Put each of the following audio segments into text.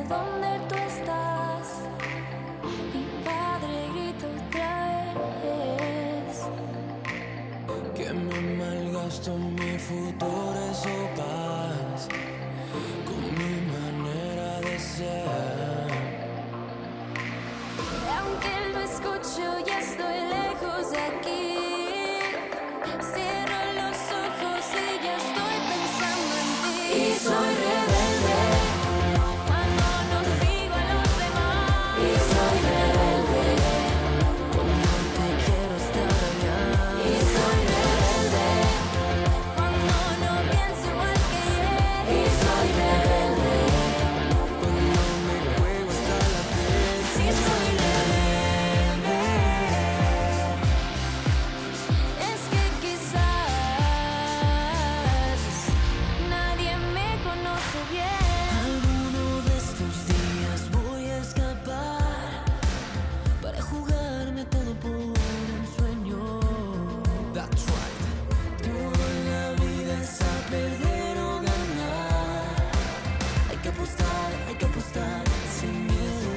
dónde tú estás. Mi padre grita otra vez que me malgasto mi futuro o paz con mi manera de ser. Aunque lo escucho y estoy lejos de aquí, cierro los ojos y ya estoy pensando en ti. Y soy rebelde cuando no sigo a los demás. Y soy rebelde Cuando te quiero estar allá. y soy rebelde cuando no pienso igual que él. Y soy rebelde, Cuando me juego hasta la piel. sí soy rebelde. Es que quizás nadie me conoce bien. Alguno de estos días voy a escapar para jugarme todo por un sueño. That's right. Todo en la vida es a perder o ganar. Hay que apostar sin miedo.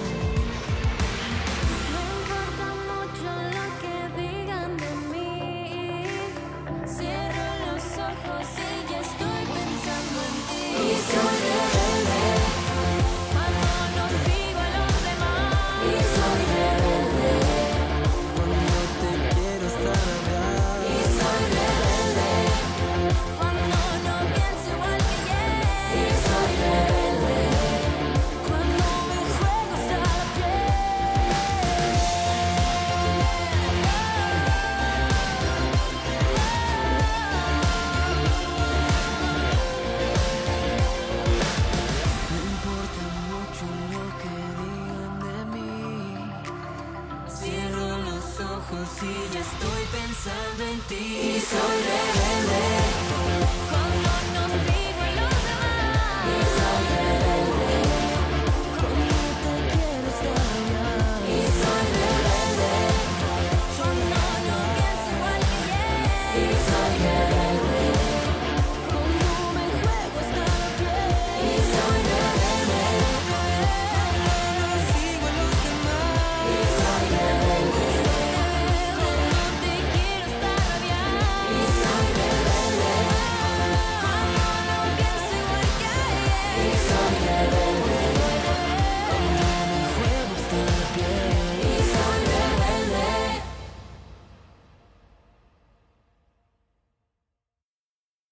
No importa mucho lo que digan de mí. Cierro los ojos y ya estoy pensando en ti. Y soy rebelde cuando no sigo a los demás. Y soy rebelde Cuando te quiero estar allá. y soy rebelde cuando no pienso igual que él. Y soy rebelde cuando me juego hasta la No importa mucho lo que digan de mí. Cierro los ojos y ya estoy pensando en ti. y soy rebelde